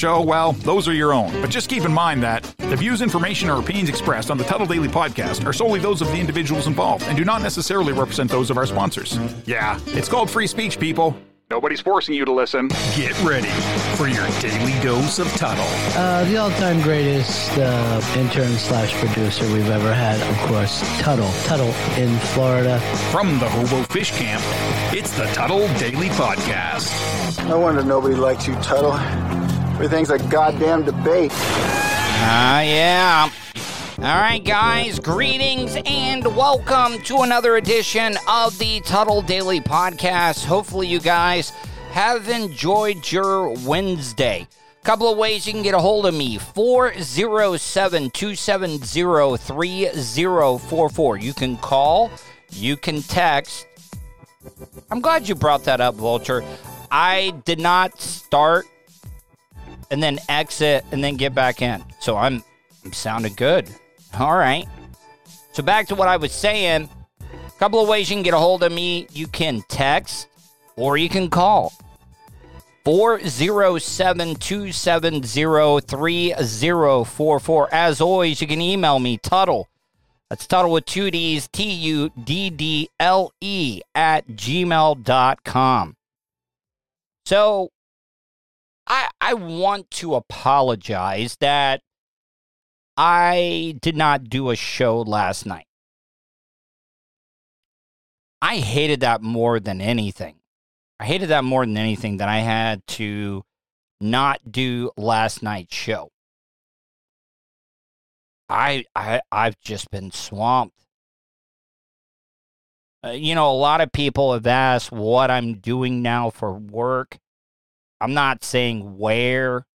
show, well, those are your own. But just keep in mind that the views, information, or opinions expressed on the Tuttle Daily Podcast are solely those of the individuals involved and do not necessarily represent those of our sponsors. Yeah, it's called free speech, people. Nobody's forcing you to listen. Get ready for your daily dose of Tuttle. The all-time greatest intern/producer we've ever had, of course, Tuttle. Tuttle in Florida. From the Hobo Fish Camp, it's the Tuttle Daily Podcast. No wonder nobody likes you, Tuttle. Everything's a goddamn debate. Yeah. All right, guys, greetings and welcome to another edition of the Tuttle Daily Podcast. Hopefully you guys have enjoyed your Wednesday. Couple of ways you can get a hold of me, 407-270-3044. You can call, you can text. I'm glad you brought that up, Vulture. I did not start and then exit and then get back in. So I'm sounding good. All right. So back to what I was saying. A couple of ways you can get a hold of me. You can text or you can call. 407-270-3044. As always, you can email me, Tuttle. That's Tuttle with two D's, TUDDLE @gmail.com. So I want to apologize that I did not do a show last night. I hated that more than anything. I hated that more than anything that I had to not do last night's show. I've just been swamped. A lot of people have asked what I'm doing now for work. I'm not saying where.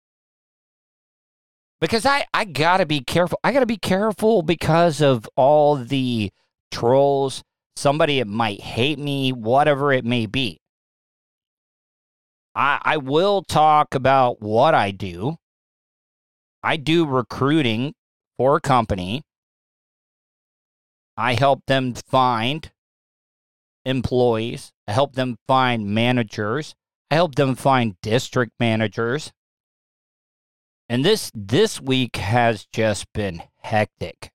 Because I got to be careful. I got to be careful because of all the trolls. Somebody that might hate me, whatever it may be. I will talk about what I do. I do recruiting for a company. I help them find employees. I help them find managers. I help them find district managers. And this week has just been hectic.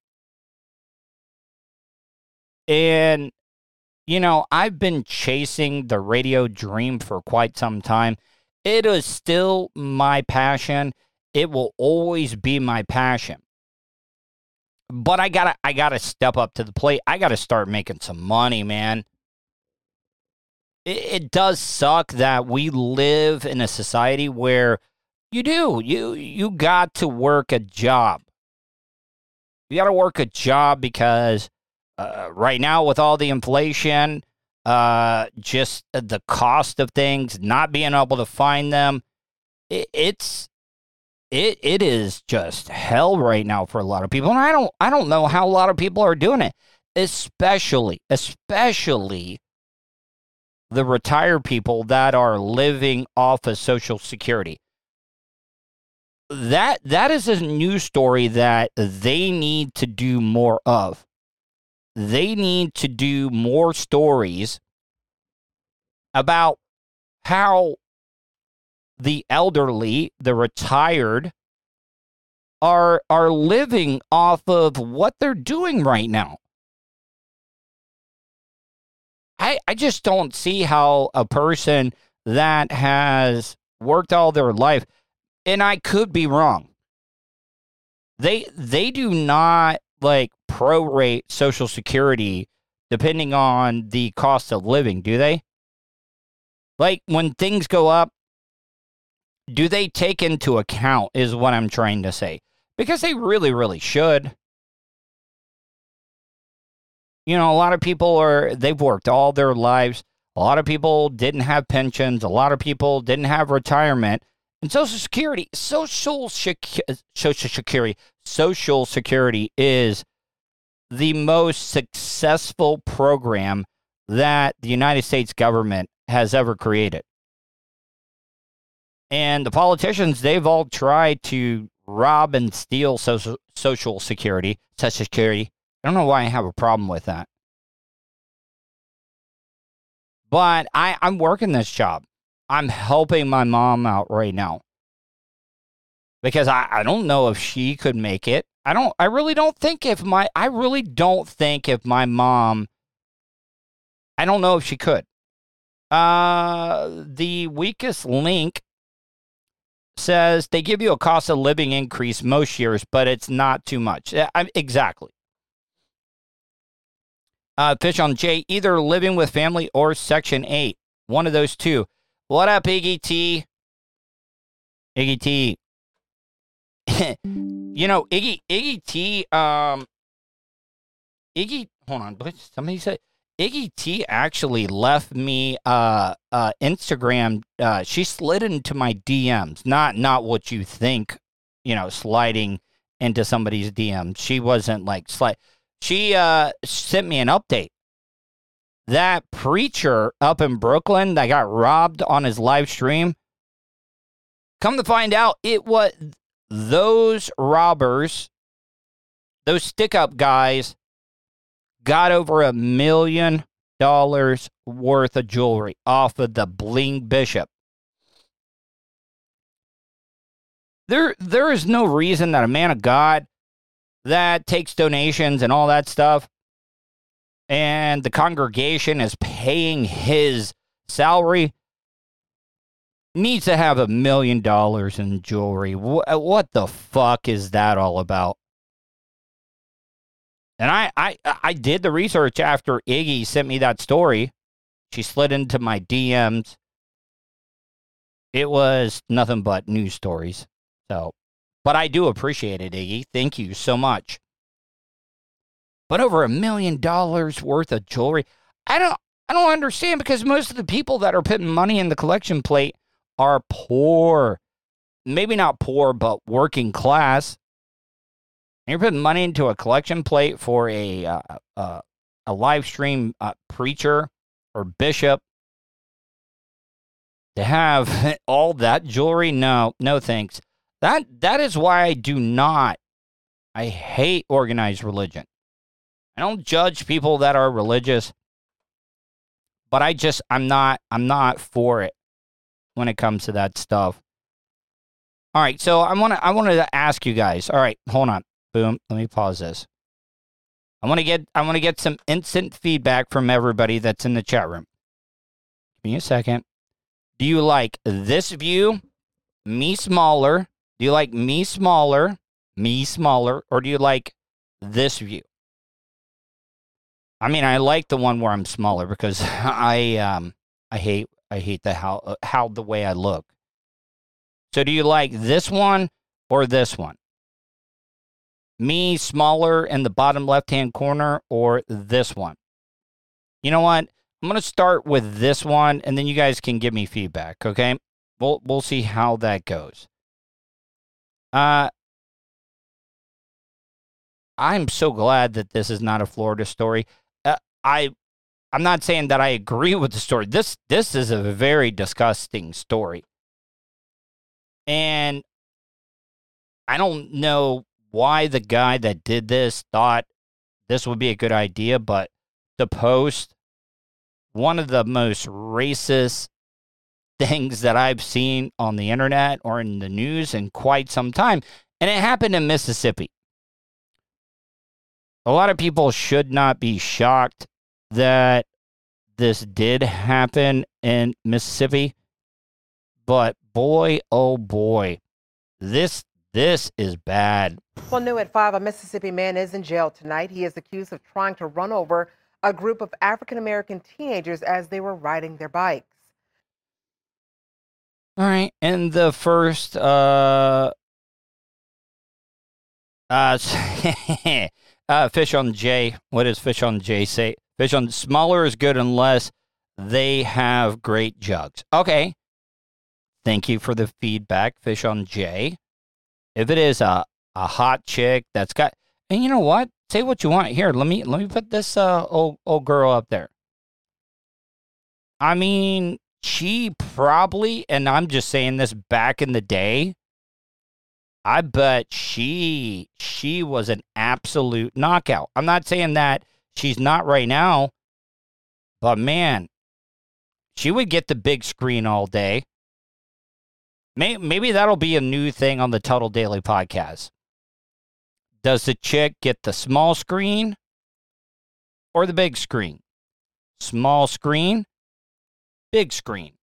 And, I've been chasing the radio dream for quite some time. It is still my passion. It will always be my passion. But I gotta step up to the plate. I gotta start making some money, man. It does suck that we live in a society where you got to work a job. You got to work a job because right now with all the inflation, just the cost of things, not being able to find them, it is just hell right now for a lot of people. And I don't know how a lot of people are doing it, especially the retired people that are living off of Social Security. That is a news story that they need to do more of. They need to do more stories about how the elderly, the retired, are living off of what they're doing right now. I just don't see how a person that has worked all their life, and I could be wrong, they do not prorate Social Security depending on the cost of living, do they? When things go up, do they take into account is what I'm trying to say. Because they really, really should. A lot of people they've worked all their lives. A lot of people didn't have pensions. A lot of people didn't have retirement. And Social Security is the most successful program that the United States government has ever created. And the politicians, they've all tried to rob and steal Social Security. I don't know why I have a problem with that. But I'm working this job. I'm helping my mom out right now. because I don't know if she could make it. I really don't think if my mom, I don't know if she could. The weakest link says they give you a cost of living increase most years, but it's not too much. Exactly. Fish on J, either living with family or Section 8. One of those two. What up, Iggy T? Iggy T. You know, Iggy T, Iggy, hold on, somebody said, Iggy T actually left me Instagram. She slid into my DMs, not what you think, sliding into somebody's DMs. She wasn't like slide. She sent me an update. That preacher up in Brooklyn that got robbed on his live stream, come to find out, it was those robbers, those stick-up guys, got over $1 million worth of jewelry off of the Bling Bishop. There is no reason that a man of God that takes donations and all that stuff, and the congregation is paying his salary, needs to have $1 million in jewelry. What the fuck is that all about? And I did the research after Iggy sent me that story. She slid into my DMs. It was nothing but news stories. But I do appreciate it, Iggy. Thank you so much. But over $1 million worth of jewelry, I don't understand, because most of the people that are putting money in the collection plate are poor. Maybe not poor, but working class. You're putting money into a collection plate for a live stream preacher or bishop to have all that jewelry. No thanks. That is why I hate organized religion. I don't judge people that are religious, but I'm not for it when it comes to that stuff. All right, so I wanted to ask you guys. All right, hold on. Boom. Let me pause this. I want to get some instant feedback from everybody that's in the chat room. Give me a second. Do you like this view, me smaller? Do you like me smaller, or do you like this view? I mean, I like the one where I'm smaller because I hate how the way I look. So do you like this one or this one? Me smaller in the bottom left-hand corner or this one? You know what? I'm going to start with this one, and then you guys can give me feedback, okay? We'll see how that goes. I'm so glad that this is not a Florida story. I'm not saying that I agree with the story. This is a very disgusting story. And I don't know why the guy that did this thought this would be a good idea, but to post one of the most racist things that I've seen on the internet or in the news in quite some time, and it happened in Mississippi. A lot of people should not be shocked that this did happen in Mississippi, but boy, oh boy, this is bad. Well, new at 5, a Mississippi man is in jail tonight. He is accused of trying to run over a group of African-American teenagers as they were riding their bikes. All right, and the first Fish on J. What does Fish on J say? Fish on smaller is good unless they have great jugs. Okay. Thank you for the feedback, Fish on J. If it is a hot chick that's got, and you know what? Say what you want. Here, let me put this old girl up there. I mean, she probably, and I'm just saying this back in the day, I bet she was an absolute knockout. I'm not saying that she's not right now, but man, she would get the big screen all day. Maybe that'll be a new thing on the Tuttle Daily podcast. Does the chick get the small screen or the big screen? Small screen, big screen.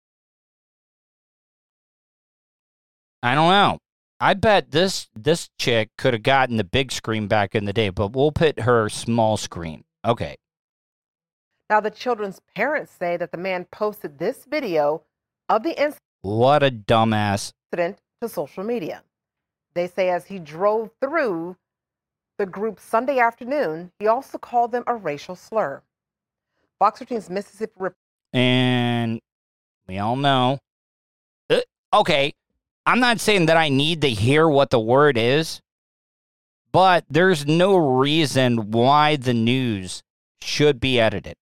I don't know. I bet this chick could have gotten the big screen back in the day, but we'll put her small screen. Okay. Now, the children's parents say that the man posted this video of the What a dumbass. incident to social media. They say as he drove through the group Sunday afternoon, he also called them a racial slur. Fox 13's Mississippi And we all know. Okay, I'm not saying that I need to hear what the word is, but there's no reason why the news should be edited.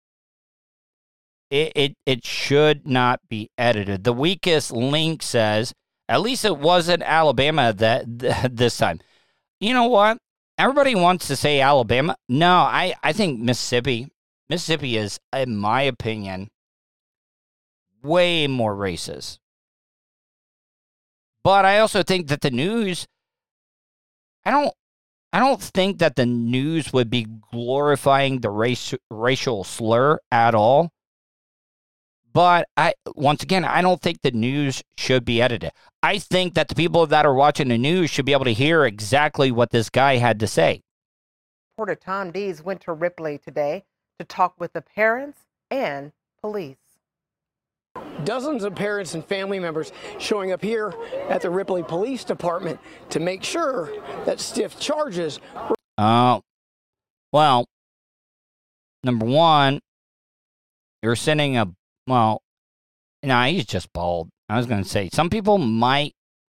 It should not be edited. The weakest link says, at least it wasn't Alabama this time. You know what? Everybody wants to say Alabama. No, I think Mississippi. Mississippi is, in my opinion, way more racist. But I also think that the news, I don't think that the news would be glorifying the racial slur at all. But once again, I don't think the news should be edited. I think that the people that are watching the news should be able to hear exactly what this guy had to say. Reporter Tom Dees went to Ripley today to talk with the parents and police. Dozens of parents and family members showing up here at the Ripley Police Department to make sure that stiff charges. Well, number one, you're sending he's just bald. I was going to say some people might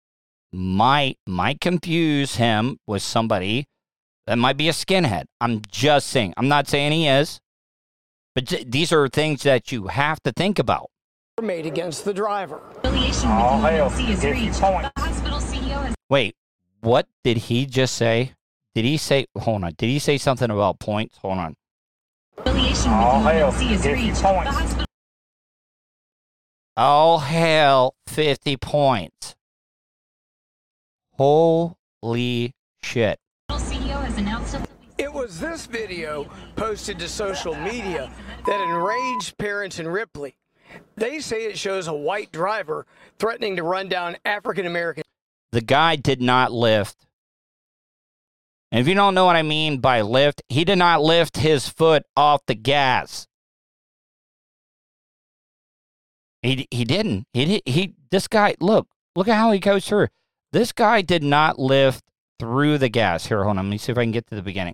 confuse him with somebody that might be a skinhead. I'm just saying. I'm not saying he is, but these are things that you have to think about. Made against the driver. Wait, what did he just say? Did he say? Hold on. Did he say something about points? Hold on. Oh hell, 50 points. Holy shit. It was this video posted to social media that enraged parents in Ripley. They say it shows a white driver threatening to run down African American. The guy did not lift. And if you don't know what I mean by lift, he did not lift his foot off the gas. He didn't. This guy, look at how he goes through. This guy did not lift through the gas. Here, hold on. Let me see if I can get to the beginning.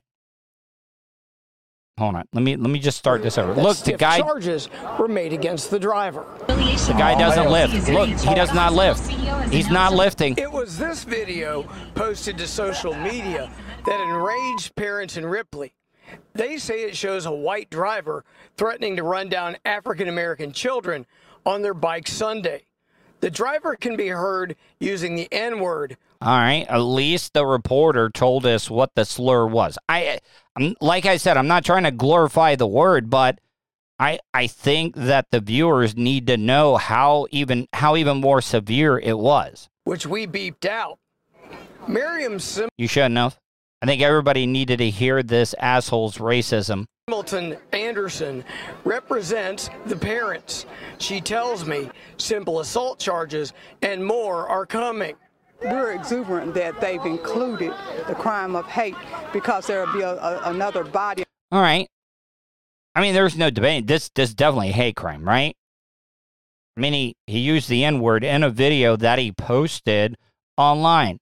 Hold on. Let me just start this over. Look, the guy. Charges were made against the driver. The guy doesn't lift. Look, he does not lift. He's not lifting. It was this video posted to social media that enraged parents in Ripley. They say it shows a white driver threatening to run down African American children on their bike Sunday. The driver can be heard using the N-word. All right, at least the reporter told us what the slur was. Like I said, I'm not trying to glorify the word, but I think that the viewers need to know how even more severe it was. Which we beeped out. Miriam You shouldn't have. I think everybody needed to hear this asshole's racism. Hamilton Anderson represents the parents. She tells me simple assault charges and more are coming. We're exuberant that they've included the crime of hate because there will be another body. All right. I mean, there's no debate. This definitely a hate crime, right? I mean, he used the N-word in a video that he posted online.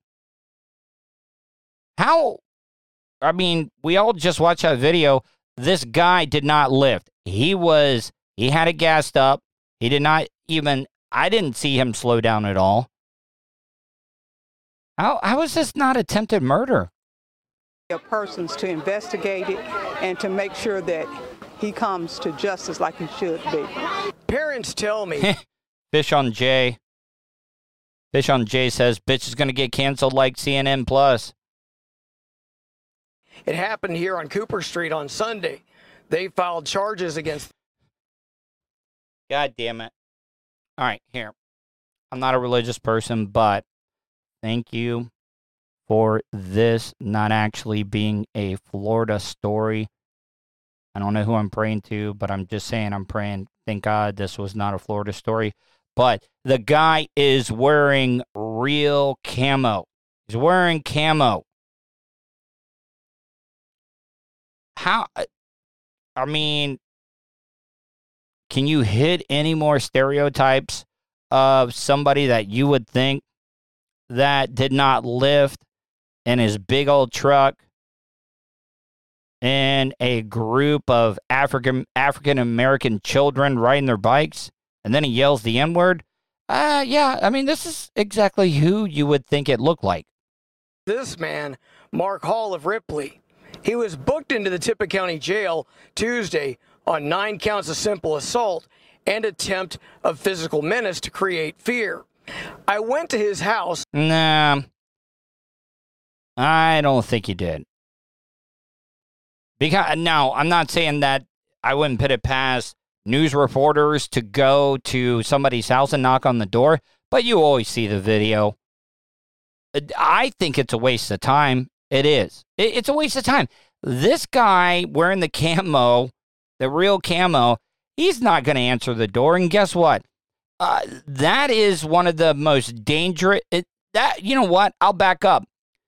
How? I mean, we all just watched that video. This guy did not lift. He had it gassed up. He did not even, I didn't see him slow down at all. How is this not attempted murder? Persons to investigate it and to make sure that he comes to justice like he should be. Parents tell me. Fish on Jay. Fish on Jay says, bitch is going to get canceled like CNN Plus. It happened here on Cooper Street on Sunday. They filed charges against. God damn it. All right, here. I'm not a religious person, but thank you for this not actually being a Florida story. I don't know who I'm praying to, but I'm just saying I'm praying. Thank God this was not a Florida story. But the guy is wearing real camo. He's wearing camo. How? I mean, can you hit any more stereotypes of somebody that you would think that did not lift in his big old truck and a group of African American children riding their bikes, and then he yells the N-word? Yeah, I mean, this is exactly who you would think it looked like. This man, Mark Hall of Ripley, he was booked into the Tippah County Jail Tuesday on 9 counts of simple assault and attempt of physical menace to create fear. I went to his house. Nah, I don't think he did. Because now, I'm not saying that I wouldn't put it past news reporters to go to somebody's house and knock on the door, but you always see the video. I think it's a waste of time. It is. It's a waste of time. This guy wearing the camo, the real camo, he's not going to answer the door. And guess what? That is one of the most dangerous. You know what? I'll back up.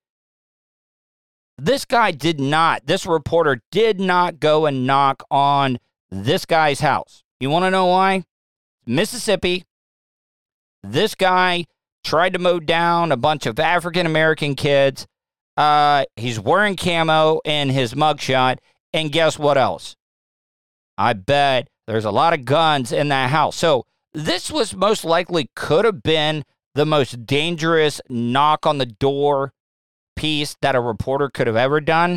This reporter did not go and knock on this guy's house. You want to know why? Mississippi. This guy tried to mow down a bunch of African American kids. He's wearing camo in his mugshot. And guess what else? I bet there's a lot of guns in that house. So this was most likely could have been the most dangerous knock on the door piece that a reporter could have ever done.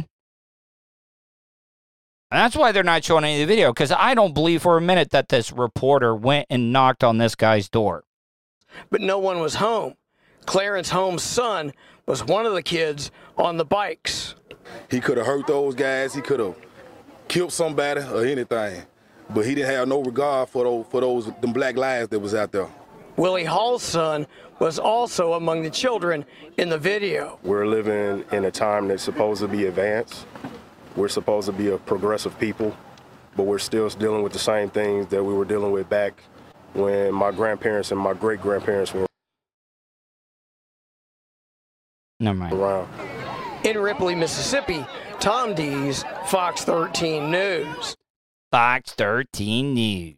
And that's why they're not showing any of the video, because I don't believe for a minute that this reporter went and knocked on this guy's door. But no one was home. Clarence Holmes' son was one of the kids on the bikes. He could have hurt those guys. He could have killed somebody or anything. But he didn't have no regard for them black lives that was out there. Willie Hall's son was also among the children in the video. We're living in a time that's supposed to be advanced. We're supposed to be a progressive people, but we're still dealing with the same things that we were dealing with back when my grandparents and my great-grandparents were around. In Ripley, Mississippi, Tom Dees, Fox 13 News. Fox 13 News.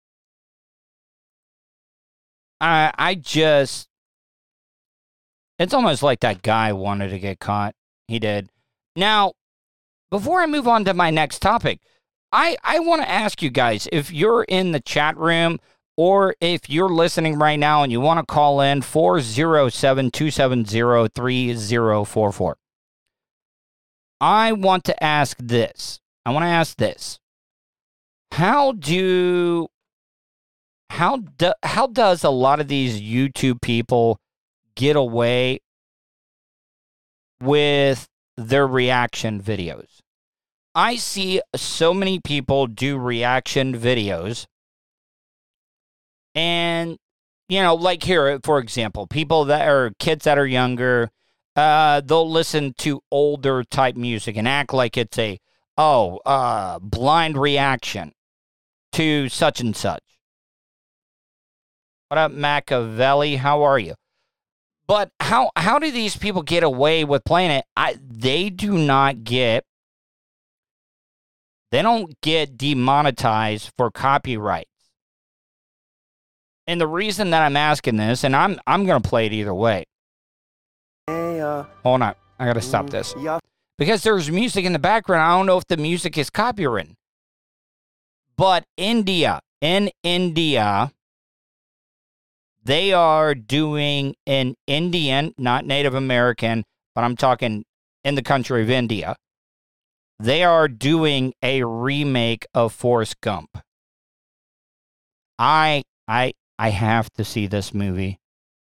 It's almost like that guy wanted to get caught. He did. Now, before I move on to my next topic, I want to ask you guys, if you're in the chat room or if you're listening right now and you want to call in, 407-270-3044. I want to ask this. How does a lot of these YouTube people get away with their reaction videos? I see so many people do reaction videos. And, like here, for example, people that are kids that are younger, they'll listen to older type music and act like it's a blind reaction to such and such. What up, Machiavelli? How are you? But how do these people get away with playing it? They don't get demonetized for copyrights. And the reason that I'm asking this, and I'm going to play it either way. Hey, hold on. I got to stop this. Yeah. Because there's music in the background. I don't know if the music is copyrighted. But in India, they are doing an Indian, not Native American, but I'm talking in the country of India. They are doing a remake of Forrest Gump. I have to see this movie.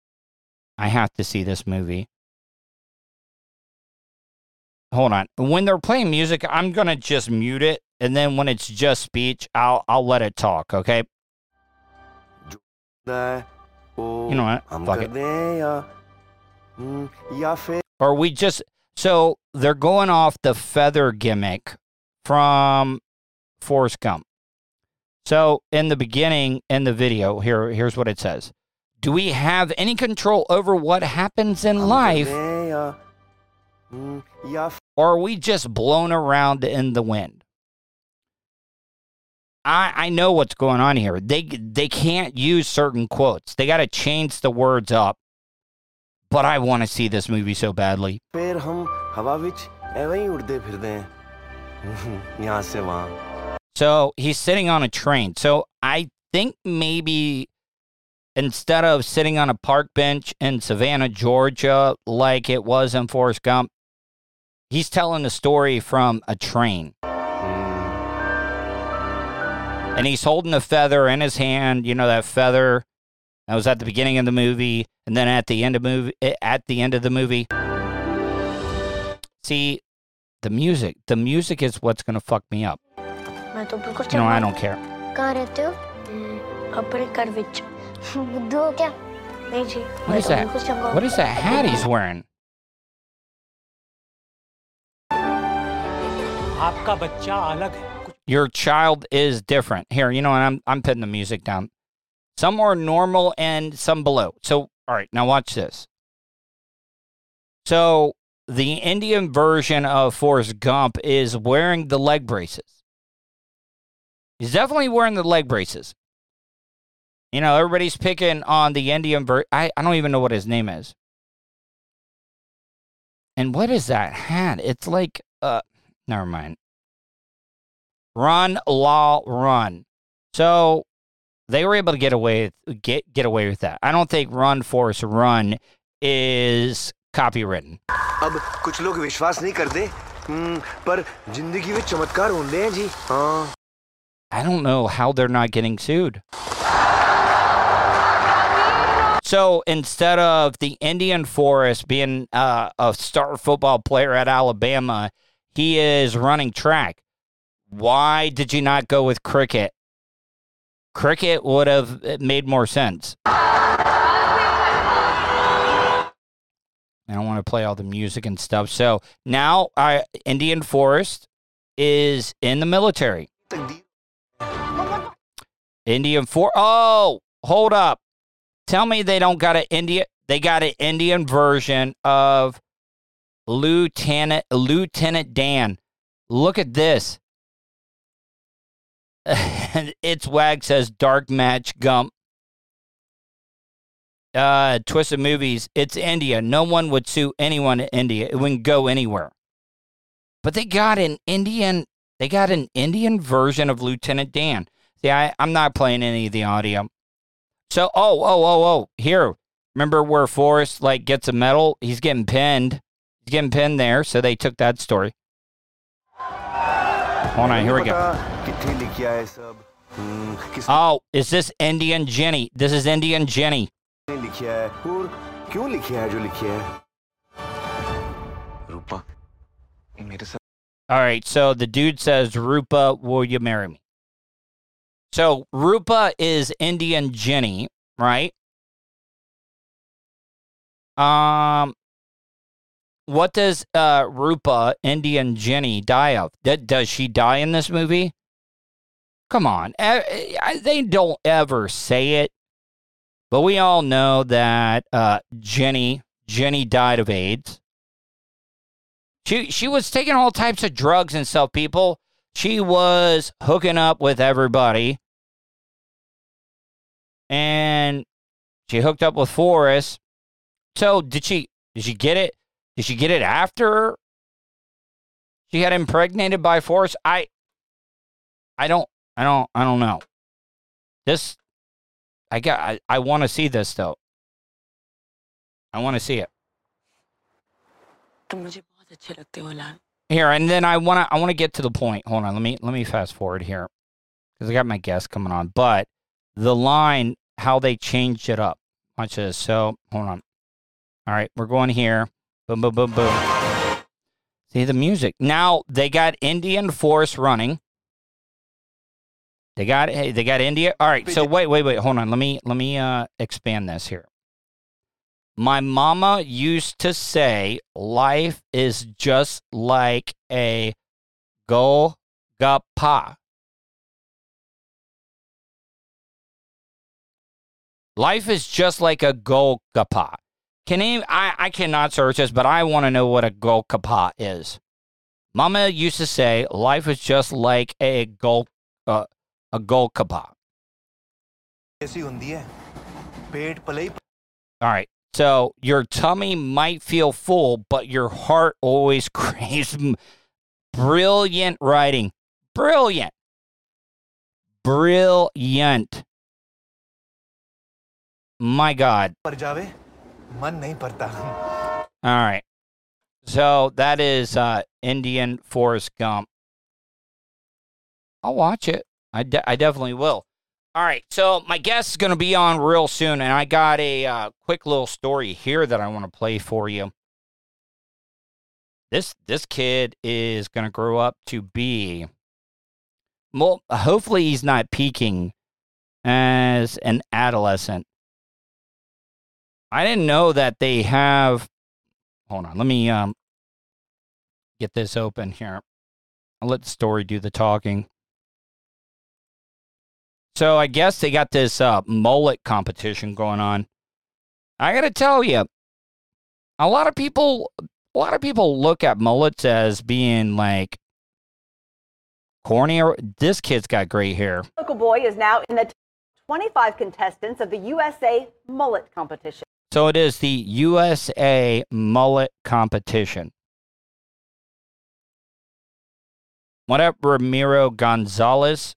Hold on. When they're playing music, I'm going to just mute it. And then when it's just speech, I'll let it talk, okay? You know what? Fuck it. Or we just... So they're going off the feather gimmick from Forrest Gump. So in the beginning, in the video, here's what it says. Do we have any control over what happens in life? Or are we just blown around in the wind? I know what's going on here. They can't use certain quotes. They got to change the words up. But I want to see this movie so badly. So he's sitting on a train. So I think maybe instead of sitting on a park bench in Savannah, Georgia, like it was in Forrest Gump, he's telling the story from a train. And he's holding a feather in his hand. You know that feather that was at the beginning of the movie, and then at the end of the movie. See, the music is what's gonna fuck me up. I don't care. What is that? What is that hat he's wearing? Your child is different. Here, you know what? I'm putting the music down. Some are normal and some below. So, all right, now watch this. So, the Indian version of Forrest Gump is wearing the leg braces. He's definitely wearing the leg braces. You know, everybody's picking on the Indian version. I don't even know what his name is. And what is that hat? It's like, never mind. Run, Law, Run. So they were able to get away with that. I don't think Run, Forrest, Run is copywritten. अब कुछ लोग विश्वास नहीं करते, पर जिंदगी में चमत्कार होते हैं जी. हाँ. I don't know how they're not getting sued. So instead of the Indian Forrest being a star football player at Alabama, he is running track. Why did you not go with cricket? Cricket would have made more sense. I don't want to play all the music and stuff. So now Indian Forrest is in the military. Oh, hold up. Tell me they don't got they got an Indian version of Lieutenant Dan. Look at this. It's Wag says Dark Match Gump. Twisted Movies. It's India. No one would sue anyone in India. It wouldn't go anywhere. But they got an Indian version of Lieutenant Dan. See, I'm not playing any of the audio. So, here. Remember where Forrest, gets a medal? He's getting pinned. He's getting pinned there, so they took that story. Hold on, here we go. Oh, is this Indian Jenny? This is Indian Jenny. All right, so the dude says, Rupa, will you marry me? So Rupa is Indian Jenny, right? What does Rupa, Indian Jenny, die of? Does she die in this movie? Come on. They don't ever say it. But we all know that Jenny died of AIDS. She was taking all types of drugs and stuff, people. She was hooking up with everybody. And she hooked up with Forrest. So did she get it? Did she get it after she got impregnated by Forrest? I don't know. I want to see this though. I want to see it. Here, and then I want to get to the point. Hold on, let me fast forward here because I got my guest coming on. But the line, how they changed it up. Watch this. So hold on. All right, we're going here. Boom, boom, boom, boom. See the music. Now they got Indian Forrest running. They got India. All right. So wait. Hold on. Let me expand this here. My mama used to say life is just like a Golgappa. Life is just like a Golgappa. I cannot search this, but I want to know what a Golgappa is. Mama used to say life is just like a Golgappa. All right. So your tummy might feel full, but your heart always craves. Brilliant writing. Brilliant. My God. All right. So that is Indian Forrest Gump. I'll watch it. I definitely will. All right. So my guest is going to be on real soon, and I got a quick little story here that I want to play for you. This kid is going to grow up to be, well, hopefully he's not peaking as an adolescent. I didn't know that they have, hold on, let me get this open here. I'll let the story do the talking. So I guess they got this mullet competition going on. I got to tell you, a lot of people look at mullets as being like corny. This kid's got great hair. Local boy is now in the 25 contestants of the USA Mullet Competition. So it is the USA Mullet Competition. What up, Ramiro Gonzalez?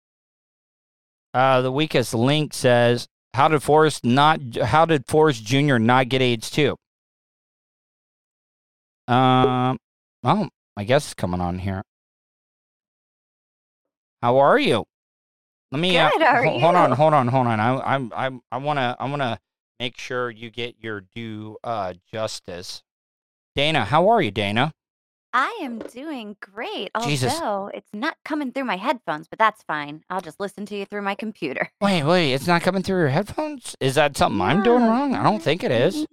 The weakest link says, how did Forrest Jr. not get AIDS too? Oh, I guess it's coming on here. How are you? Let me Good, how are hold you? on. I wanna make sure you get your due justice. Dana, how are you, Dana? I am doing great, Jesus. although it's not coming through my headphones, but that's fine. I'll just listen to you through my computer. Wait, it's not coming through your headphones? Is that something I'm doing Yeah. wrong? I don't think it is.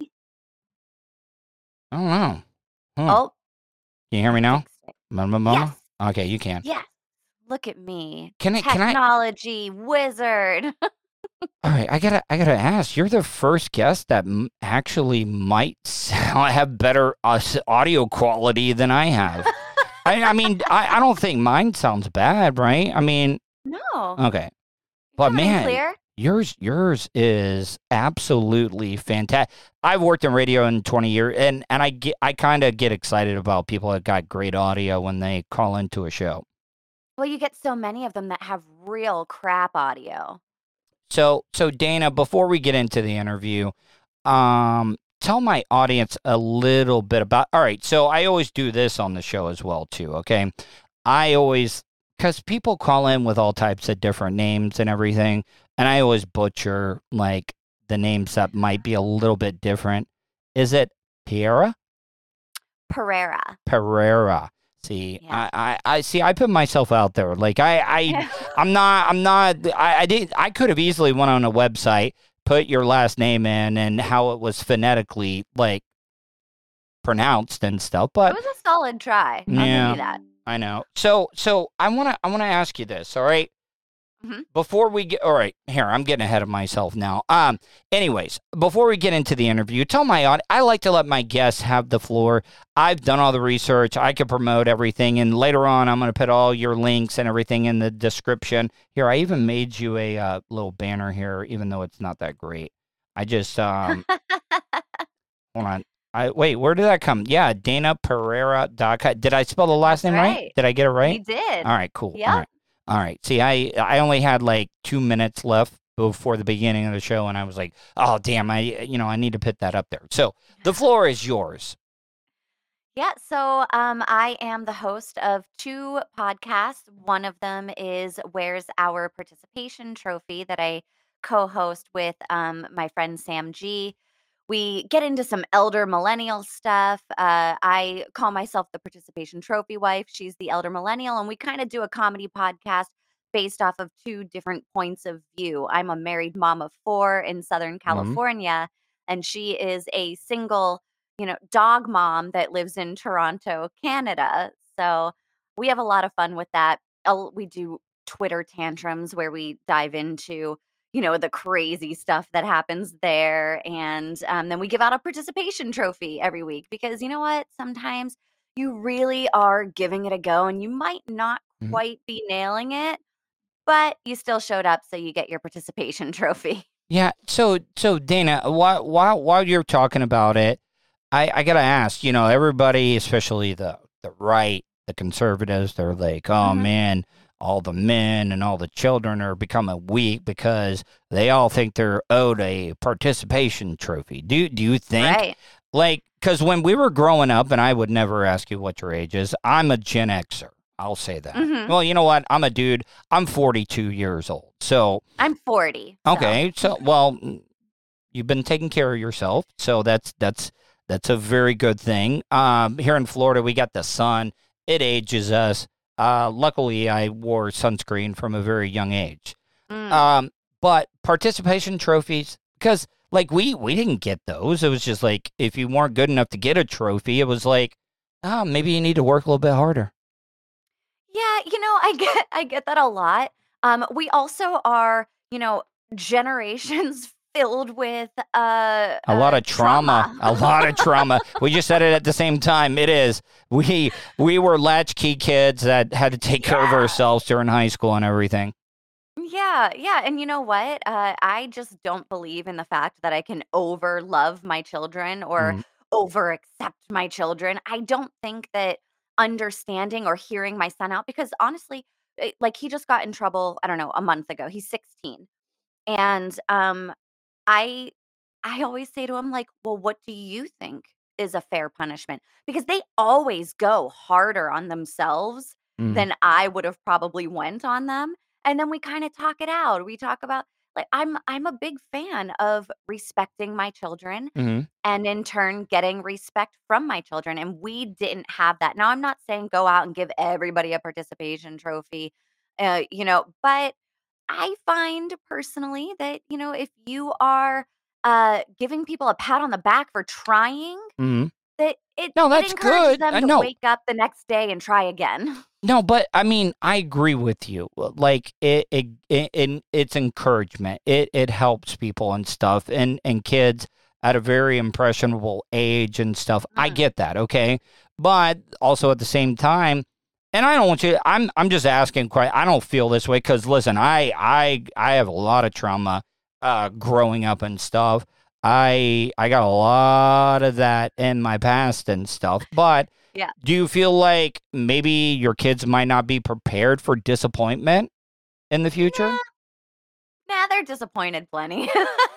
I don't know. Oh, Can you hear me now? fixed it. Mama? Yes. Okay, you can. Yes. Look at me. Can I- Technology wizard. All right, I gotta ask. You're the first guest that actually might have better audio quality than I have. I mean, I don't think mine sounds bad, right? I mean, No. okay, but Coming in man, clear. yours is absolutely fantastic. I've worked in radio in 20 years, and I kind of get excited about people that got great audio when they call into a show. Well, you get so many of them that have real crap audio. So Dana, before we get into the interview, tell my audience a little bit about. All right, so I always do this on the show as well too. Okay, because people call in with all types of different names and everything, and I always butcher like the names that might be a little bit different. Is it Pereira? Pereira. See, Yeah. I see. I put myself out there. Like I'm not. I could have easily went on a website, put your last name in, and how it was phonetically like pronounced and stuff. But It was a solid try. I'll give yeah, you that. I know. So I wanna ask you this. All right. Mhm. Before we get, all right, here, I'm getting ahead of myself now. Anyways, before we get into the interview, tell my audience, I like to let my guests have the floor. I've done all the research. I can promote everything. And later on, I'm going to put all your links and everything in the description. Here, I even made you a little banner here, even though it's not that great. I just, hold on. Wait, where did that come? Yeah, DanaPereira.com. Did I spell the last That's name right? right. Did I get it right? You did. All right, cool. Yep. All right. See, I only had like 2 minutes left before the beginning of the show, and I was like, oh damn, I need to put that up there. So the floor is yours. Yeah, so I am the host of 2 podcasts. One of them is Where's Our Participation Trophy that I co-host with my friend Sam G. We get into some elder millennial stuff. I call myself the Participation Trophy wife. She's the elder millennial, and we kind of do a comedy podcast based off of two different points of view. I'm a married mom of 4 in Southern California, and she is a single, dog mom that lives in Toronto, Canada. So we have a lot of fun with that. We do Twitter tantrums where we dive into, the crazy stuff that happens there. And then we give out a participation trophy every week because you know what? Sometimes you really are giving it a go and you might not Mhm. quite be nailing it, but you still showed up, so you get your participation trophy. Yeah. So Dana, while you're talking about it, I gotta ask. Everybody, especially the right, the conservatives, they're like, oh Mhm. man, all the men and all the children are becoming weak because they all think they're owed a participation trophy. Do you think Right. like because when we were growing up, and I would never ask you what your age is, I'm a Gen Xer. I'll say that. Mhm. Well, you know what? I'm a dude. I'm 42 years old. So I'm 40. So. okay, so you've been taking care of yourself, so that's a very good thing. Here in Florida, we got the sun. It ages us. Luckily, I wore sunscreen from a very young age. Mm. But participation trophies, because like we didn't get those. It was just like if you weren't good enough to get a trophy, it was like, oh, maybe you need to work a little bit harder. Yeah, I get that a lot. We also are, generations filled with A lot of trauma. trauma. A lot of trauma. We just said it at the same time. It is. We were latchkey kids that had to take care of Yeah. ourselves during high school and everything. Yeah, yeah, and you know what? I just don't believe in the fact that I can over love my children or Mm, over accept my children. I don't think that understanding or hearing my son out, because honestly, like he just got in trouble, I don't know, a month ago. He's 16. And I I always say to him like, "Well, what do you think is a fair punishment?" Because they always go harder on themselves mm, than I would have probably went on them. And then we kind of talk it out. We talk about like I'm a big fan of respecting my children mm. and in turn getting respect from my children, and we didn't have that. Now I'm not saying go out and give everybody a participation trophy, but I find personally that, if you are giving people a pat on the back for trying, Mm. that it No, it that's encourages good. them to No, wake up the next day and try again. no, but I mean, I agree with you. Like it's encouragement. It helps people and stuff, and kids at a very impressionable age and stuff. I Mm. get that, okay, but also at the same time, and I don't want you. I'm just asking. Quite, I don't feel this way because listen, I have a lot of trauma, growing up and stuff. I got a lot of that in my past and stuff, but. Yeah. Do you feel like maybe your kids might not be prepared for disappointment in the future? Nah, they're disappointed plenty.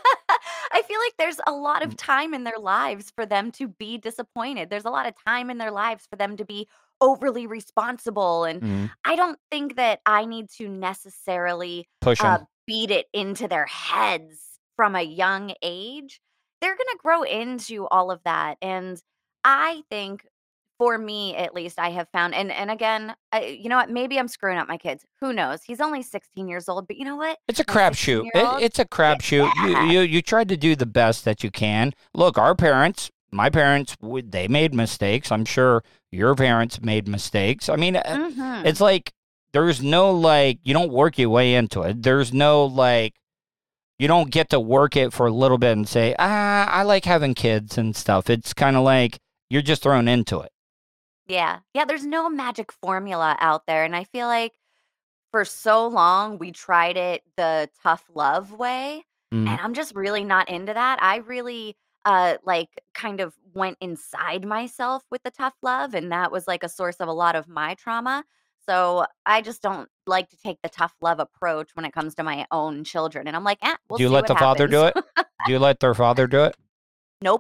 I feel like there's a lot of time in their lives for them to be disappointed. There's a lot of time in their lives for them to be overly responsible. And Mm, I don't think that I need to necessarily push them. beat it into their heads from a young age. They're going to grow into all of that. And I think for me, at least, I have found, and again, you know what? Maybe I'm screwing up my kids. Who knows? He's only 16 years old, but you know what? It's a My crapshoot. 16-year-old, It's a crapshoot. yeah. You tried to do the best that you can. Look, my parents, they made mistakes. I'm sure your parents made mistakes. I mean, Mhm. it's like there's no like you don't work your way into it. There's no like you don't get to work it for a little bit and say, I like having kids and stuff. It's kind of like you're just thrown into it. Yeah. Yeah, there's no magic formula out there, and I feel like for so long we tried it the tough love way, Mm. and I'm just really not into that. I really like kind of went inside myself with the tough love, and that was like a source of a lot of my trauma. So I just don't like to take the tough love approach when it comes to my own children. And I'm like, we'll Do you see let what the father happens. do it? Do you let their father do it? Nope.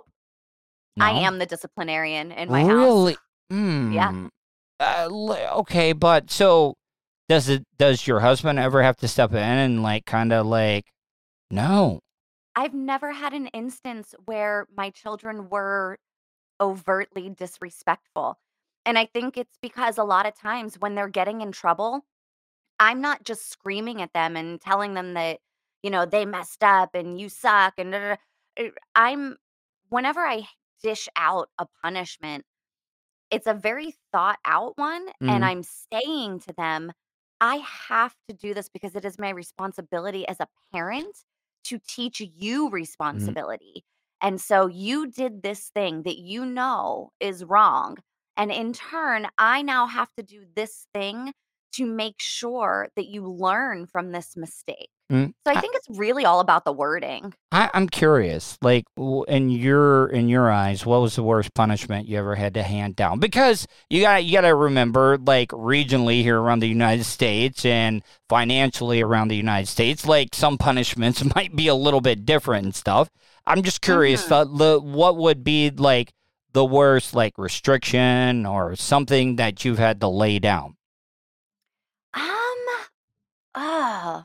I No. am the disciplinarian in my house. Really? Yeah. Hmm. Okay, but so does your husband ever have to step in and like kind of like no? I've never had an instance where my children were overtly disrespectful. And I think it's because a lot of times when they're getting in trouble, I'm not just screaming at them and telling them that, they messed up and you suck and da, da, da. Whenever I dish out a punishment, it's a very thought out one. And Mhm. I'm saying to them, I have to do this because it is my responsibility as a parent to teach you Mhm. responsibility. And so you did this thing that is wrong. And in turn, I now have to do this thing to make sure that you learn from this mistake. Mm. So I think it's really all about the wording. I'm curious, like in your eyes, what was the worst punishment you ever had to hand down? Because you gotta remember, like regionally here around the United States and financially around the United States, like some punishments might be a little bit different and stuff. I'm just curious, what would be like the worst like restriction or something that you've had to lay down? Oh.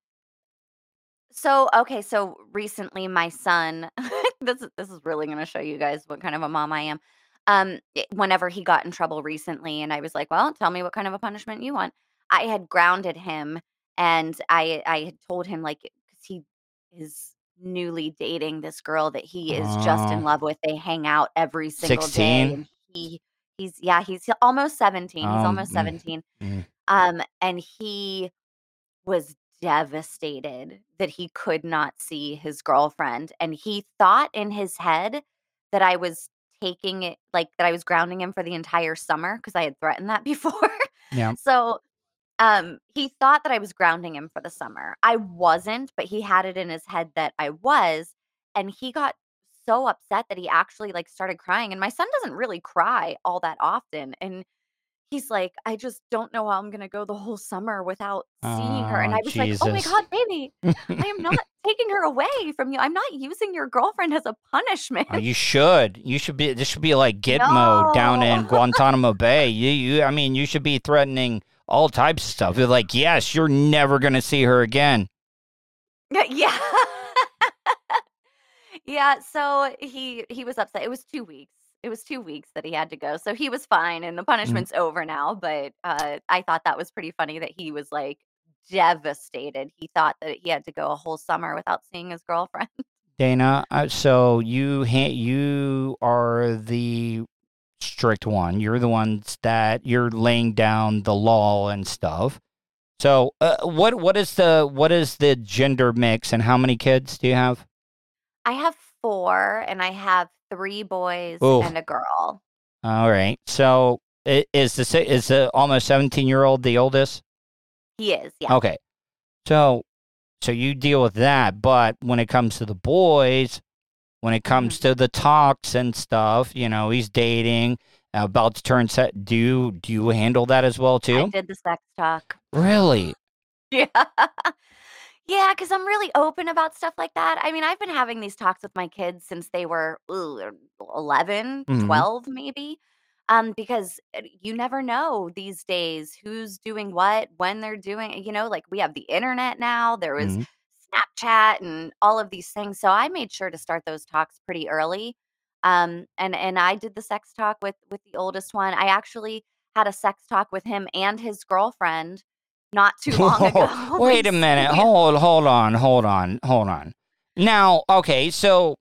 So recently my son, this is really going to show you guys what kind of a mom I am. Whenever he got in trouble recently and I was like, "Well, tell me what kind of a punishment you want." I had grounded him and I had told him like cuz he is newly dating this girl that he is just in Oh, love with. They hang out every single day 16? and he's almost 17. He's almost Mm, 17. mm. And he was devastated that he could not see his girlfriend, and he thought in his head that I was taking it like, that I was grounding him for the entire summer because I had threatened that before. Yeah. So, he thought that I was grounding him for the summer. I wasn't, but he had it in his head that I was, and he got so upset that he actually, like, started crying, and my son doesn't really cry all that often, and he's like, "I just don't know how I'm gonna go the whole summer without seeing her," and Oh, I was like, "Oh my Jesus. god, baby, I am not taking her away from you. I'm not using your girlfriend as a punishment." Oh, you should. You should be. This should be like Gitmo down No. in Guantanamo Bay. I mean, you should be threatening all types of stuff. You're like, yes, you're never gonna see her again. Yeah. Yeah, so he was upset. It was 2 weeks. It was 2 weeks that he had to go, so he was fine, and the Mm. punishment's over now, but, I thought that was pretty funny that he was, like, devastated. He thought that he had to go a whole summer without seeing his girlfriend. Dana, so you are the strict one. You're the ones that you're laying down the law and stuff. So, what is the gender mix and how many kids do you have? I have 4, and I have 3 boys Oh, and a girl. all right. So, is the almost 17-year-old the oldest? He is, yeah. Okay. So you deal with that, but when it comes to the boys, when it comes to the talks and stuff, he's dating, about to turn set. Do you handle that as well I too? did the sex talk. Really? Yeah. Yeah, because 'cause I'm really open about stuff like that. I mean, I've been having these talks with my kids since they were, 11, Mhm. 12 maybe, because, you never know these days who's doing what, when they're doing like, we have the internet now, there was Mhm. Snapchat and all of these things, so I made sure to start those talks pretty early, and I did the sex talk with the oldest one. I actually had a sex talk with him and his girlfriend not too long ago Whoa, wait a minute. recently. Hold on. Now, okay, so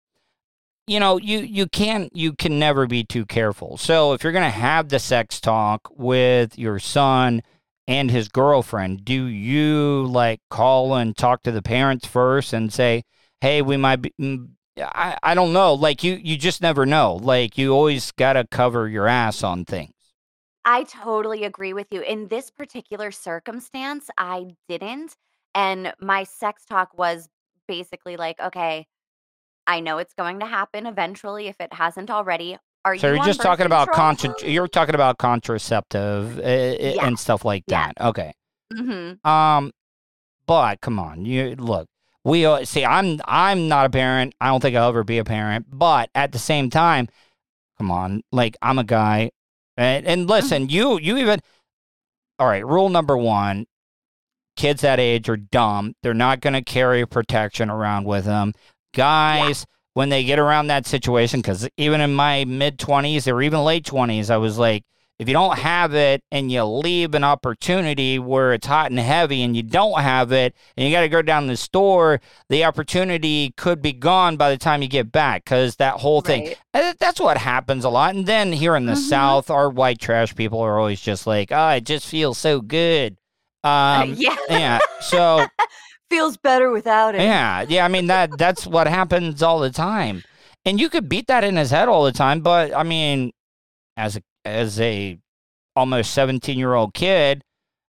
you can never be too careful. So if you're gonna have the sex talk with your son and his girlfriend, do you like call and talk to the parents first and say, "Hey, we might be." I don't know. Like you just never know. Like you always gotta cover your ass on things. I totally agree with you. In this particular circumstance, I didn't, and my sex talk was basically like, "Okay, I know it's going to happen eventually if it hasn't already. Are So you you're on just birth talking about control?" you're talking about contraceptive Yes. and stuff like Yes. that. Okay. Mhm. But come on, you look. We see. I'm not a parent. I don't think I'll ever be a parent. But at the same time, come on. Like I'm a guy, and listen. You even. All right. Rule number 1: kids that age are dumb. They're not going to carry protection around with them. Guys, when they get around that situation, because even in my mid-20s or even late 20s, I was like, if you don't have it and you leave an opportunity where it's hot and heavy and you don't have it and you got to go down the store, the opportunity could be gone by the time you get back because that whole thing. That's what happens a lot. And then here in the South, our white trash people are always just like, oh, it just feels so good. Yeah. So feels better without it. Yeah. I mean, that's what happens all the time. And you could beat that in his head all the time. But I mean, as a almost 17-year-old kid,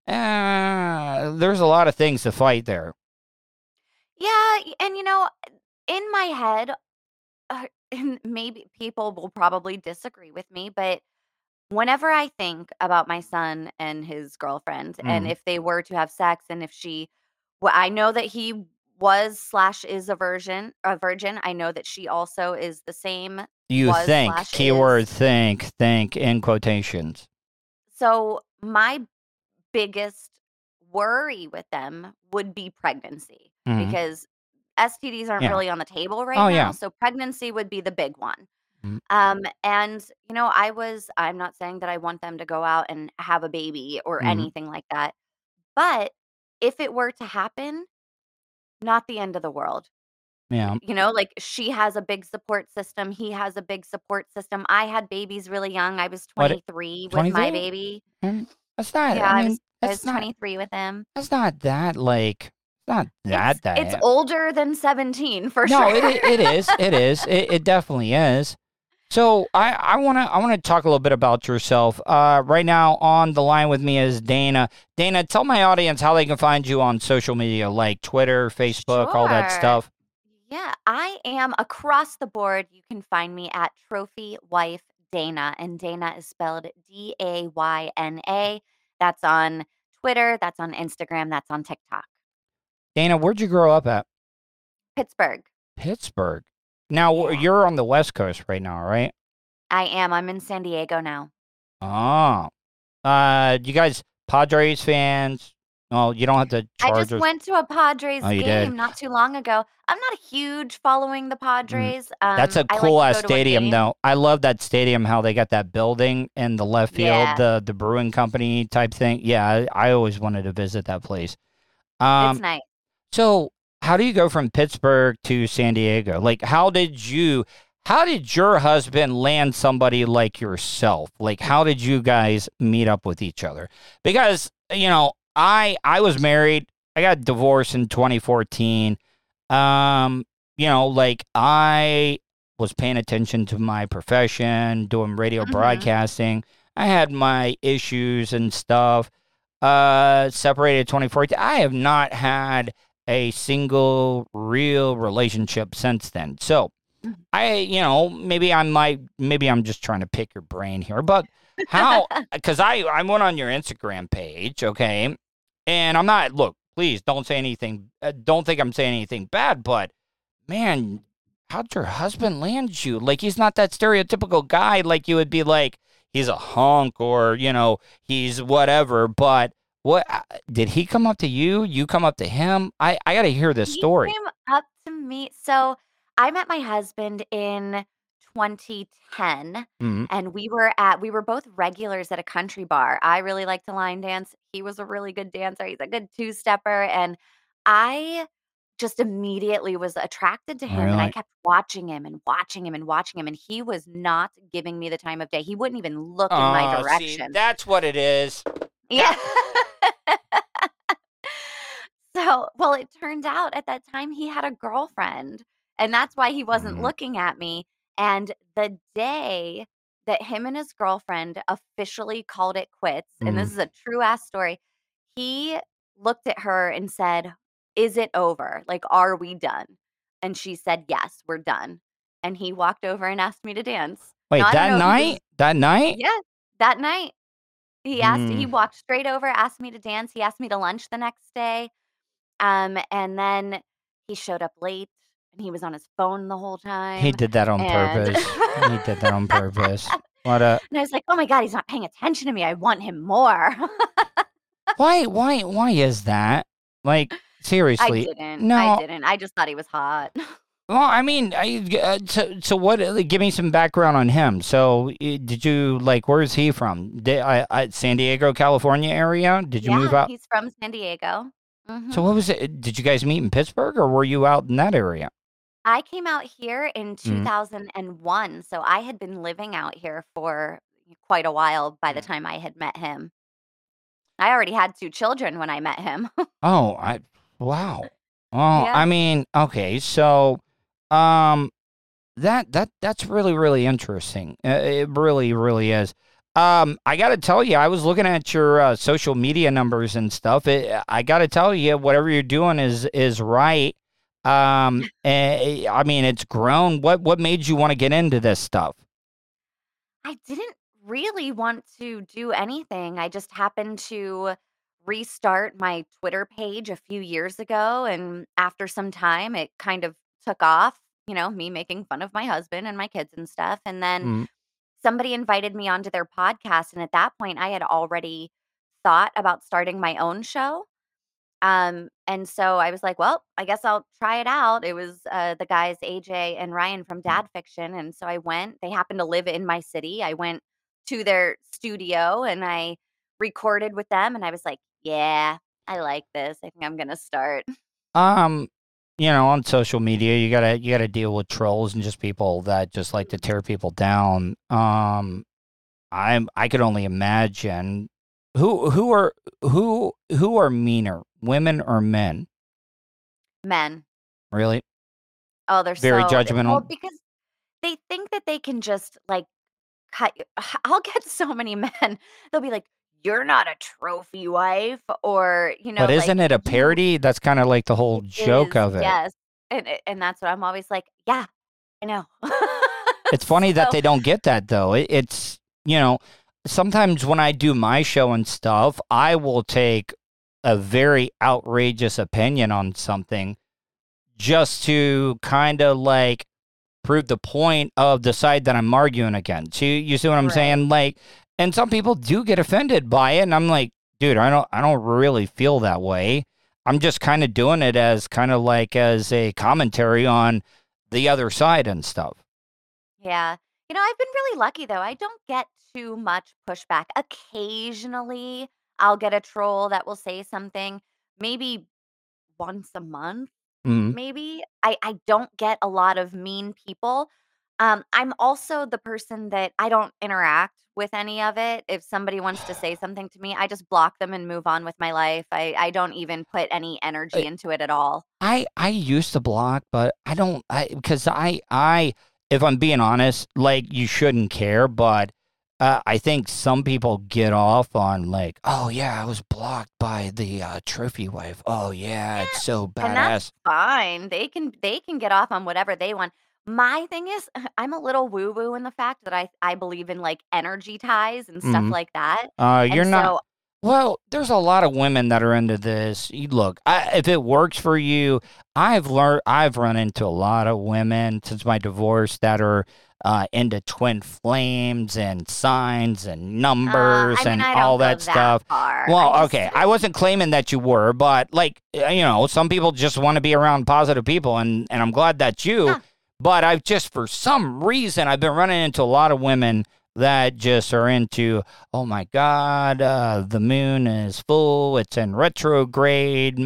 there's a lot of things to fight there. Yeah, and in my head, and maybe people will probably disagree with me, but whenever I think about my son and his girlfriend, and if they were to have sex, and if I know that he was/is a virgin. I know that she also is the same. You think, keyword is. think in quotations. So my biggest worry with them would be pregnancy because STDs aren't really on the table right now. Yeah. So pregnancy would be the big one. Mhm. And I'm not saying that I want them to go out and have a baby or anything like that. But if it were to happen, not the end of the world. Yeah. Like she has a big support system. He has a big support system. I had babies really young. I was 23 with my baby. That's not, Yeah, I mean, I was that's not, 23 with him. that's not that, like, not that. It's older than 17 for No, sure. it is. It is. It definitely is. So I wanna talk a little bit about yourself. Right now on the line with me is Dana. Dana, tell my audience how they can find you on social media, like Twitter, Facebook, all that Sure. stuff. Yeah, I am across the board. You can find me at Trophy Wife Dana, and Dana is spelled Dayna. That's on Twitter, that's on Instagram, that's on TikTok. Dana, where'd you grow up at? Pittsburgh. Pittsburgh. Now you're on the West Coast right now, right? I am. I'm in San Diego now. Oh, you guys Padres fans? Well, you don't have to I charge just us. went to a Padres Oh, you game did? not too long ago. I'm not a huge following the Padres. That's a I like cool to ass go to a stadium, game. though. I love that stadium. How they got that building in the left field, Yeah. the brewing company type thing. Yeah, I always wanted to visit that place. It's nice. So how do you go from Pittsburgh to San Diego? Like, how did your husband land somebody like yourself? Like, how did you guys meet up with each other? Because, I was married. I got divorced in 2014. Like I was paying attention to my profession, doing radio broadcasting. I had my issues and stuff. Separated 2014. I have not had a single real relationship since then. So maybe I'm just trying to pick your brain here, but how, because I went on your Instagram page, okay, and I'm not, look, please don't say anything, don't think I'm saying anything bad, but man, how'd your husband land you? Like, he's not that stereotypical guy, like you would be like, he's a hunk or, he's whatever, but what, did he come up to you? You come up to him? I got to hear this story. He came up to me. So I met my husband in 2010, and we were both regulars at a country bar. I really liked to line dance. He was a really good dancer. He's a good two-stepper, and I just immediately was attracted to him, and I Really? kept watching him and watching him and watching him, and he was not giving me the time of day. He wouldn't even look in my See, direction. that's what it is. Yeah. So, well, it turned out at that time he had a girlfriend, and that's why he wasn't looking at me. And the day that him and his girlfriend officially called it quits, and this is a true ass story, he looked at her and said, "Is it over? Like, are we done?" And she said, "Yes, we're done." And he walked over and asked me to dance. Wait, Now, I don't that know if he night? was- That night? Yes, that night. He walked straight over, asked me to dance. He asked me to lunch the next day. And then he showed up late and he was on his phone the whole time. He did that on And purpose. He did that on purpose. What a and I was like, "Oh my God, he's not paying attention to me. I want him more." why is that? Like, seriously. I No. didn't. I just thought he was hot. Well, I mean, so what? Give me some background on him. So, did you like? Where is he from? San Diego, California area? Did you move Yeah, out? he's from San Diego. So, what was it? Did you guys meet in Pittsburgh, or were you out in that area? I came out here in Mm. 2001, so I had been living out here for quite a while by the time I had met him. I already had 2 children when I met him. Oh, wow. Oh, I Yeah. mean, okay, so, um, that's really, really interesting. It really, really is. I got to tell you, I was looking at your social media numbers and stuff. I got to tell you, whatever you're doing is right. I mean, it's grown. What made you want to get into this stuff? I didn't really want to do anything. I just happened to restart my Twitter page a few years ago, and after some time, it kind of took off, me making fun of my husband and my kids and stuff, and then Mm. somebody invited me onto their podcast, and at that point, I had already thought about starting my own show. And so I was like, well, I guess I'll try it out. It was the guys AJ and Ryan from Dad Fiction, and so I went. They happened to live in my city. I went to their studio and I recorded with them, and I was like, yeah, I like this. I think I'm gonna start. Um, on social media, you gotta deal with trolls and just people that just like to tear people down. I could only imagine who are meaner, women or men? Men. Really? Oh, they're Very so well judgmental. because they think that they can just like cut. I'll get so many men. They'll be like, "You're not a trophy wife," or But like isn't it a you. parody? That's kind of like the whole It joke is, of it. yes, and that's what I'm always like, "Yeah, I know." It's funny that So they don't get that though. Sometimes when I do my show and stuff, I will take a very outrageous opinion on something just to kind of like prove the point of the side that I'm arguing against. You see what I'm right. saying? Like, and some people do get offended by it, and I'm like, dude, I don't really feel that way. I'm just kind of doing it as kind of like as a commentary on the other side and stuff. Yeah. I've been really lucky though. I don't get too much pushback. Occasionally, I'll get a troll that will say something, maybe once a month. Mhm. Maybe. I don't get a lot of mean people. I'm also the person that I don't interact with any of it. If somebody wants to say something to me, I just block them and move on with my life. I don't even put any energy into it at all. I used to block, but I don't. Because if I'm being honest, like you shouldn't care, but I think some people get off on like, oh yeah, I was blocked by the trophy wife. Oh yeah, it's so And that's badass. fine. They can get off on whatever they want. My thing is I'm a little woo-woo in the fact that I believe in like energy ties and stuff Hmm. like that. You're And not. so Well, there's a lot of women that are into this. Look, if it works for you, I've run into a lot of women since my divorce that are into twin flames and signs and numbers I mean, and I don't all go that that stuff. far. I Well, just okay, I wasn't claiming that you were, but like, some people just want to be around positive people, and I'm glad that's you. yeah. But I've just, for some reason, I've been running into a lot of women that just are into, oh my God, the moon is full. It's in retrograde.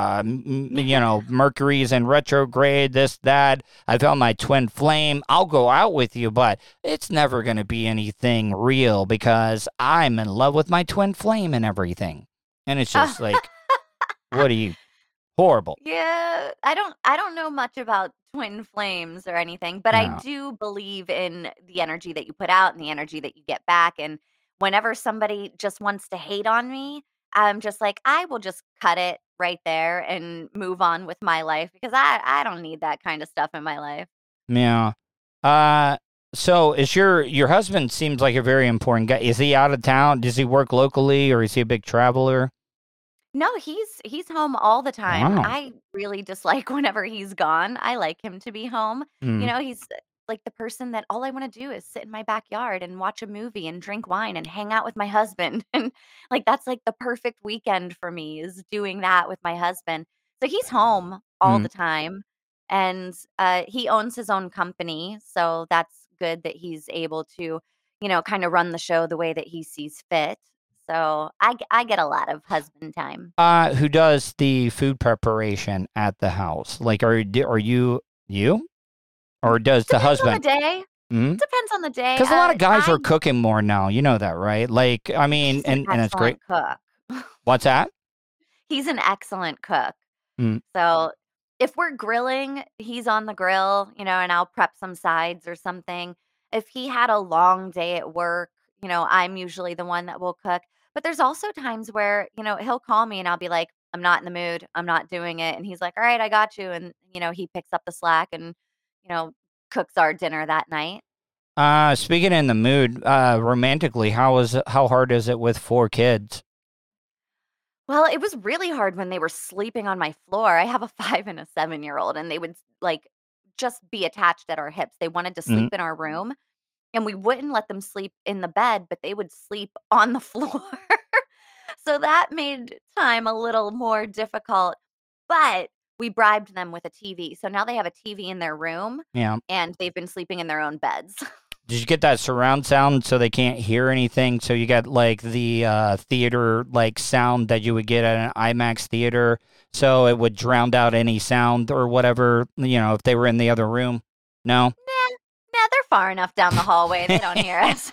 Mercury's in retrograde, this, that. I found my twin flame. I'll go out with you, but it's never going to be anything real because I'm in love with my twin flame and everything. And it's just like, what are you? Horrible. Yeah, I don't know much about twin flames or anything, but I No. do believe in the energy that you put out and the energy that you get back. And whenever somebody just wants to hate on me, I'm just like, I will just cut it right there and move on with my life because I don't need that kind of stuff in my life. Yeah. Uh, so is your husband seems like a very important guy. Is he out of town? Does he work locally or is he a big traveler? No, he's home all the time. Wow. I really dislike whenever he's gone. I like him to be home. Mm. He's like the person that all I want to do is sit in my backyard and watch a movie and drink wine and hang out with my husband. And like that's like the perfect weekend for me is doing that with my husband. So he's home all Mm. the time. And he owns his own company, so that's good that he's able to, kind of run the show the way that he sees fit. So I get a lot of husband time. Who does the food preparation at the house? Like, are you, or does the husband? Depends on the day. Hmm? Depends on the day. Because a lot of guys are cooking more now. You know that, right? Like, I mean, and it's great. Cook. What's that? He's an excellent cook. Mm. So if we're grilling, he's on the grill, and I'll prep some sides or something. If he had a long day at work, I'm usually the one that will cook. But there's also times where, he'll call me and I'll be like, I'm not in the mood. I'm not doing it. And he's like, all right, I got you. And, he picks up the slack and, cooks our dinner that night. Speaking in the mood, romantically, how hard is it with 4 kids? Well, it was really hard when they were sleeping on my floor. I have a 5 and a 7-year-old, and they would just be attached at our hips. They wanted to sleep in our room, and we wouldn't let them sleep in the bed, but they would sleep on the floor. So that made time a little more difficult, but we bribed them with a TV. So now they have a TV in their room, and they've been sleeping in their own beds. Did you get that surround sound so they can't hear anything? So you got like the theater like sound that you would get at an IMAX theater, so it would drown out any sound or whatever, if they were in the other room? No? Nah, they're far enough down the hallway. They don't hear us.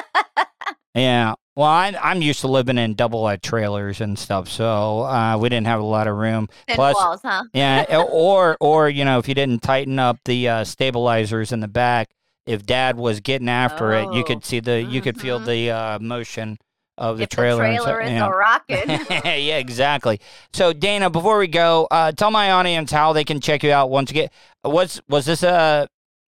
Yeah. Well, I'm used to living in double-wide trailers and stuff, so we didn't have a lot of room. Thin Plus, walls, huh? yeah, or if you didn't tighten up the stabilizers in the back, if Dad was getting after it, you could see you could feel the motion of the trailer. The trailer is a rocket. Yeah, exactly. So, Dana, before we go, tell my audience how they can check you out once again. Was this a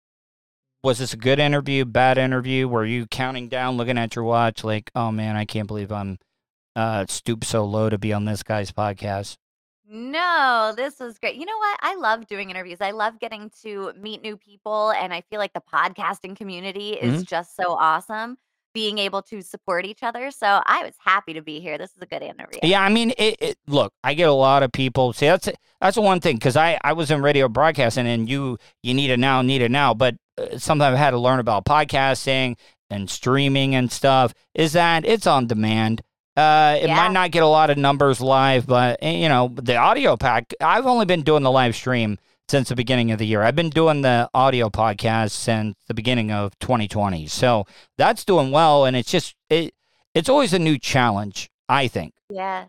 good interview, bad interview? Were you counting down, looking at your watch, like, oh man, I can't believe I'm stooped so low to be on this guy's podcast? No, this was great. You know what? I love doing interviews. I love getting to meet new people, and I feel like the podcasting community is just so awesome, being able to support each other. So I was happy to be here. This is a good interview. Yeah, I mean, look, I get a lot of people. See, that's the one thing, because I was in radio broadcasting, and you need it now. But something I've had to learn about podcasting and streaming and stuff is that it's on demand. It might not get a lot of numbers live, but, the audio pack, I've only been doing the live stream since the beginning of the year. I've been doing the audio podcast since the beginning of 2020. So that's doing well, and it's just, it's always a new challenge, I think. Yeah.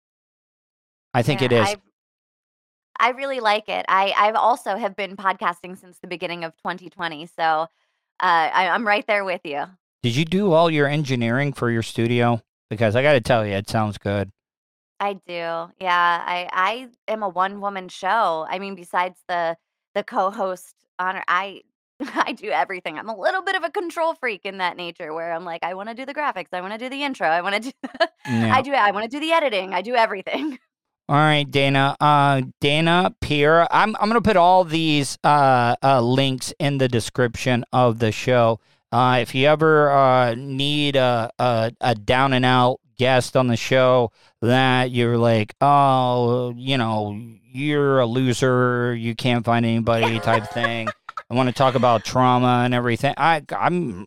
I think it is. I really like it. I've also have been podcasting since the beginning of 2020. So I'm right there with you. Did you do all your engineering for your studio? Because I got to tell you, it sounds good. I do. Yeah. I am a one-woman show. I mean, besides the co-host honor, I do everything. I'm a little bit of a control freak in that nature, where I'm like, I want to do the graphics. I want to do the intro. I want to do, I want to do the editing. I do everything. All right, Dana. Dana Pierre. I'm going to put all these links in the description of the show. If you ever need a down and out guest on the show that you're like, oh, you're a loser, you can't find anybody type thing. I want to talk about trauma and everything. I'm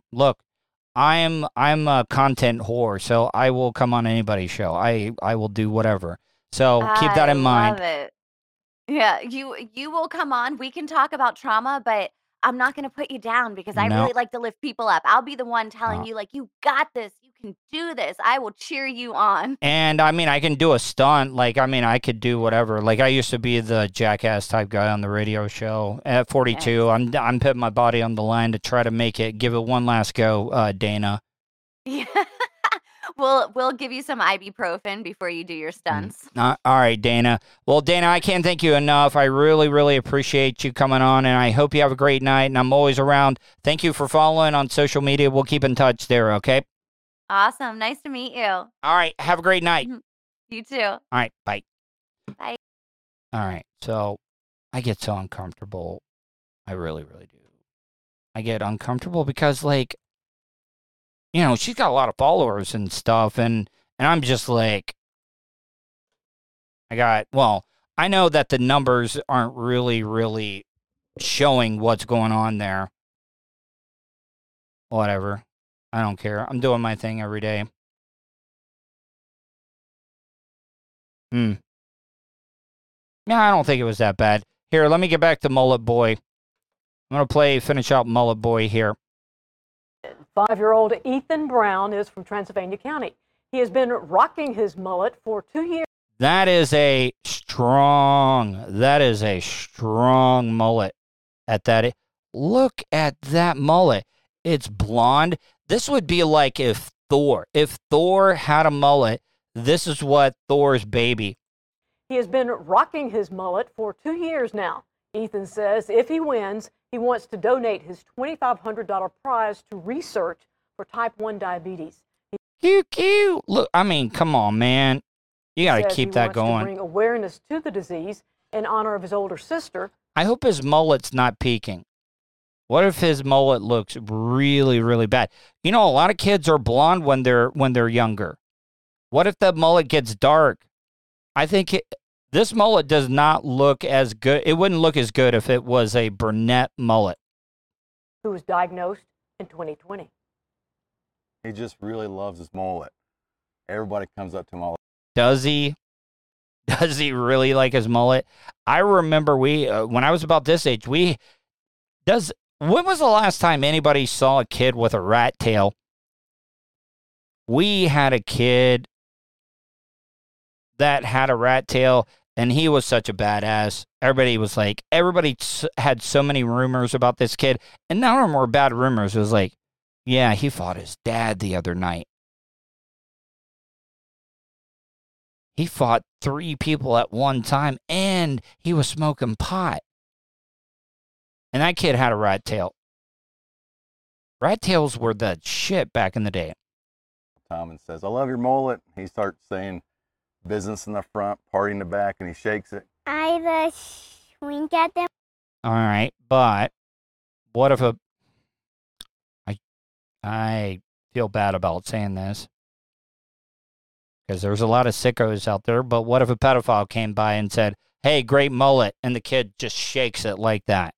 a content whore, so I will come on anybody's show. I will do whatever. So keep that in mind. I love it. Yeah, you will come on. We can talk about trauma, but I'm not going to put you down, because I really like to lift people up. I'll be the one telling you, like, you got this. You can do this. I will cheer you on. And, I mean, I can do a stunt. Like, I mean, I could do whatever. Like, I used to be the jackass type guy on the radio show. At 42, yes. I'm putting my body on the line to try to give it one last go, Dana. Yeah. We'll give you some ibuprofen before you do your stunts. All right, Dana. Well, Dana, I can't thank you enough. I really, really appreciate you coming on, and I hope you have a great night, and I'm always around. Thank you for following on social media. We'll keep in touch there, okay? Awesome. Nice to meet you. All right. Have a great night. You too. All right. Bye. Bye. All right. So I get so uncomfortable. I really, really do. I get uncomfortable because, like, she's got a lot of followers and stuff, and I'm just like, I know that the numbers aren't really, really showing what's going on there. Whatever. I don't care. I'm doing my thing every day. Yeah, I don't think it was that bad. Here, let me get back to Mullet Boy. I'm going to finish out Mullet Boy here. 5-year-old Ethan Brown is from Transylvania County. He has been rocking his mullet for 2 years. That is a strong mullet at that. Look at that mullet. It's blonde. This would be like if Thor had a mullet, this is what Thor's baby. He has been rocking his mullet for 2 years now. Ethan says if he wins, he wants to donate his $2,500 prize to research for type 1 diabetes. Cute. Look, I mean, come on, man. You got to keep that going. To bring awareness to the disease in honor of his older sister. I hope his mullet's not peaking. What if his mullet looks really, really bad? You know, a lot of kids are blonde when they're younger. What if the mullet gets dark? I think this mullet does not look as good. It wouldn't look as good if it was a brunette mullet. Who was diagnosed in 2020. He just really loves his mullet. Everybody comes up to him all. Does he? Does he really like his mullet? I remember when I was about this age, when was the last time anybody saw a kid with a rat tail? We had a kid that had a rat tail, and he was such a badass. Everybody had so many rumors about this kid, and none of them were bad rumors. It was like, yeah, he fought his dad the other night. He fought 3 people at one time, and he was smoking pot. And that kid had a rat tail. Rat tails were the shit back in the day. Tom and says, I love your mullet. He starts saying business in the front, party in the back, and he shakes it. I wink at them. All right, but what if I feel bad about saying this because there's a lot of sickos out there, but what if a pedophile came by and said, hey, great mullet, and the kid just shakes it like that?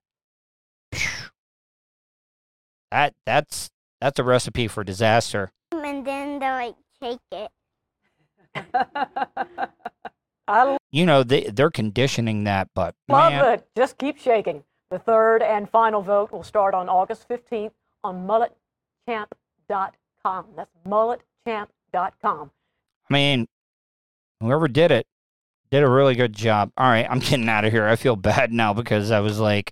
That's a recipe for disaster. And then they'll shake it. I they're conditioning that, but love man. it. Just keep shaking. The third and final vote will start on August 15th on mulletchamp.com. That's mulletchamp.com. I mean, whoever did it did a really good job. All right, I'm getting out of here. I feel bad now because I was like,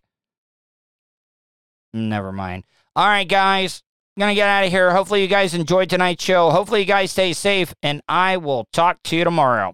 never mind. All right, guys, I'm going to get out of here. Hopefully you guys enjoyed tonight's show. Hopefully you guys stay safe, and I will talk to you tomorrow.